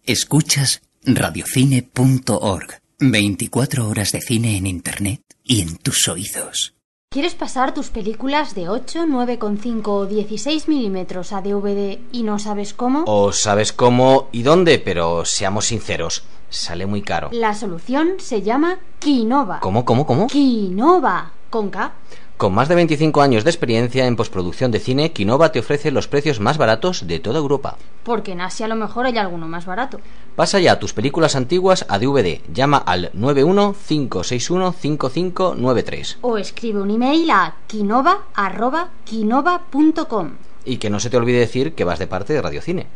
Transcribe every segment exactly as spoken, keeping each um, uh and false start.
Escuchas radiocine punto org. veinticuatro horas de cine en internet y en tus oídos. ¿Quieres pasar tus películas de ocho, nueve coma cinco o dieciséis milímetros a D V D y no sabes cómo? O sabes cómo y dónde, pero seamos sinceros, sale muy caro. La solución se llama Kinova. ¿Cómo, cómo, cómo? Kinova, con K. Con más de veinticinco años de experiencia en postproducción de cine, Kinova te ofrece los precios más baratos de toda Europa. Porque en Asia a lo mejor hay alguno más barato. Pasa ya tus películas antiguas a D V D. Llama al nueve uno cinco seis uno cinco cinco nueve tres. O escribe un email a kinova arroba kinova punto com. Y que no se te olvide decir que vas de parte de Radiocine.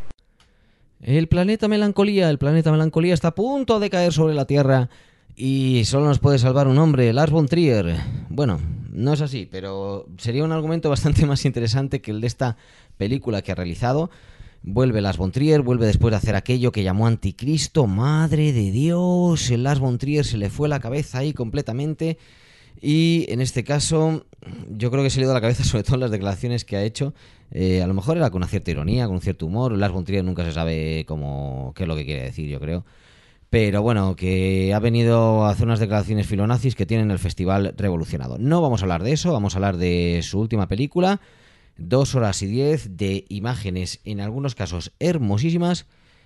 El planeta Melancolía, el planeta Melancolía está a punto de caer sobre la Tierra y solo nos puede salvar un hombre, Lars von Trier. Bueno, no es así, pero sería un argumento bastante más interesante que el de esta película que ha realizado. Vuelve Lars von Trier, vuelve después de hacer aquello que llamó Anticristo. Madre de Dios, el Lars von Trier se le fue la cabeza ahí completamente. Y en este caso, yo creo que se le ha ido la cabeza sobre todo en las declaraciones que ha hecho. Eh, a lo mejor era con una cierta ironía, con un cierto humor. Lars von Trier nunca se sabe cómo, qué es lo que quiere decir, yo creo. Pero bueno, que ha venido a hacer unas declaraciones filonazis que tienen el festival revolucionado. No vamos a hablar de eso, vamos a hablar de su última película. Dos horas y diez de imágenes, en algunos casos hermosísimas,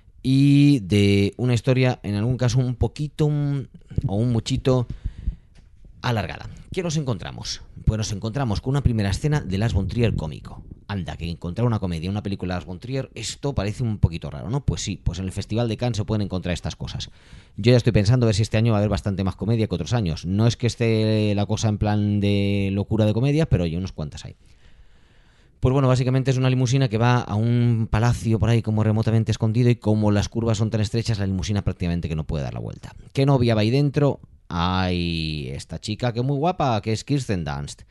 y de una historia, en algún caso, un poquito un, o un muchito alargada. ¿Qué nos encontramos? Pues nos encontramos con una primera escena de Lars von Trier cómico. Anda, que encontrar una comedia, una película de Lars von Trier, esto parece un poquito raro, ¿no? Pues sí, pues en el Festival de Cannes se pueden encontrar estas cosas. Yo ya estoy pensando a ver si este año va a haber bastante más comedia que otros años. No es que esté la cosa en plan de locura de comedia, pero hay unos cuantas hay. Pues bueno, básicamente es una limusina que va a un palacio por ahí como remotamente escondido y como las curvas son tan estrechas, la limusina prácticamente que no puede dar la vuelta. ¿Qué novia va ahí dentro? Hay esta chica que es muy guapa, que es Kirsten Dunst.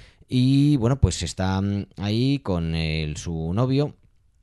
Y bueno, pues está ahí con el, su novio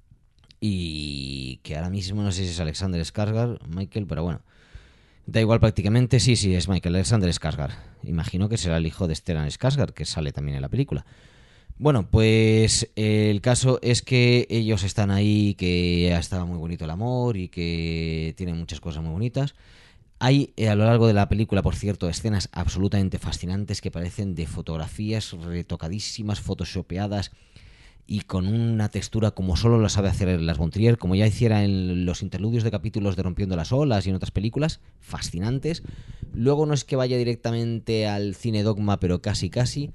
y que ahora mismo no sé si es Alexander Skarsgård, Michael, pero bueno, da igual prácticamente. Sí, sí, es Michael Alexander Skarsgård. Imagino que será el hijo de Stellan Skarsgård, que sale también en la película. Bueno, pues el caso es que ellos están ahí, que ha estado muy bonito el amor y que tienen muchas cosas muy bonitas. Hay a lo largo de la película, por cierto, escenas absolutamente fascinantes que parecen de fotografías retocadísimas, photoshopeadas y con una textura como solo lo sabe hacer Lars von Trier, como ya hiciera en los interludios de capítulos de Rompiendo las Olas y en otras películas, fascinantes. Luego no es que vaya directamente al cine dogma, pero casi casi.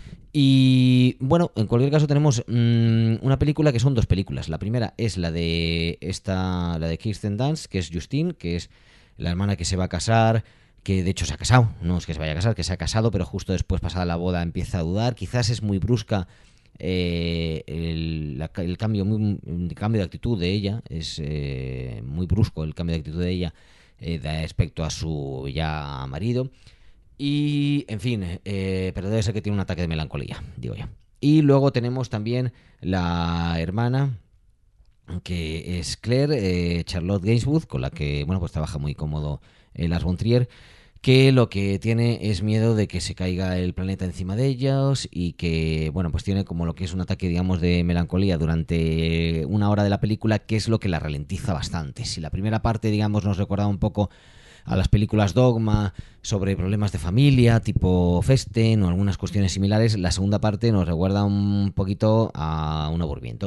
Y bueno, en cualquier caso tenemos mmm, una película que son dos películas. La primera es la de esta, la de Kirsten Dunst, que es Justine, que es la hermana que se va a casar, que de hecho se ha casado, no es que se vaya a casar, que se ha casado, pero justo después, pasada la boda, empieza a dudar. Quizás es muy brusca eh, el, la, el, cambio, muy, el cambio de actitud de ella, es eh, muy brusco el cambio de actitud de ella eh, respecto a su ya marido. Y, en fin, eh, pero debe ser que tiene un ataque de melancolía, digo yo. Y luego tenemos también la hermana, que es Claire, eh, Charlotte Gainsbourg, con la que, bueno, pues trabaja muy cómodo eh, Lars von Trier, que lo que tiene es miedo de que se caiga el planeta encima de ellos y que, bueno, pues tiene como lo que es un ataque, digamos, de melancolía durante una hora de la película, que es lo que la ralentiza bastante. Si la primera parte, digamos, nos recuerda un poco a las películas Dogma sobre problemas de familia, tipo Festen o algunas cuestiones similares, la segunda parte nos recuerda un poquito a un aburrimiento.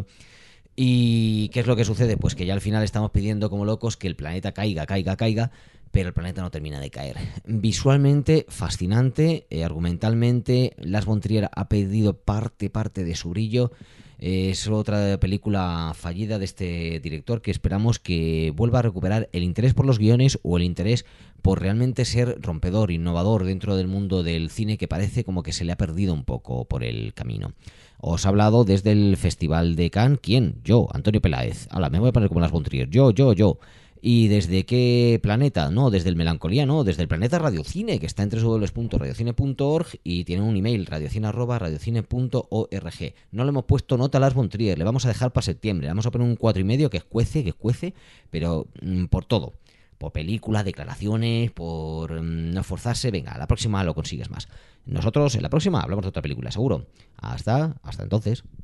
¿Y qué es lo que sucede? Pues que ya al final estamos pidiendo como locos que el planeta caiga, caiga, caiga, pero el planeta no termina de caer. Visualmente fascinante, eh, argumentalmente Lars von Trier ha perdido parte, parte de su brillo. Eh, es otra película fallida de este director que esperamos que vuelva a recuperar el interés por los guiones o el interés por realmente ser rompedor, innovador dentro del mundo del cine, que parece como que se le ha perdido un poco por el camino. Os he hablado desde el Festival de Cannes. ¿Quién? Yo, Antonio Peláez. Ahora me voy a poner como Lars von Trier. Yo, yo, yo. ¿Y desde qué planeta? No, desde el Melancolía, no, desde el planeta Radiocine, que está en doble u doble u doble u punto radiocine punto org y tiene un email, radiocine arroba radiocine punto org. No le hemos puesto nota a Lars von Trier, le vamos a dejar para septiembre, le vamos a poner un cuatro y medio que cuece, que cuece, pero mmm, por todo. Por película, declaraciones, por mmm, no esforzarse. Venga, la próxima lo consigues más. Nosotros en la próxima hablamos de otra película, seguro. Hasta, hasta entonces.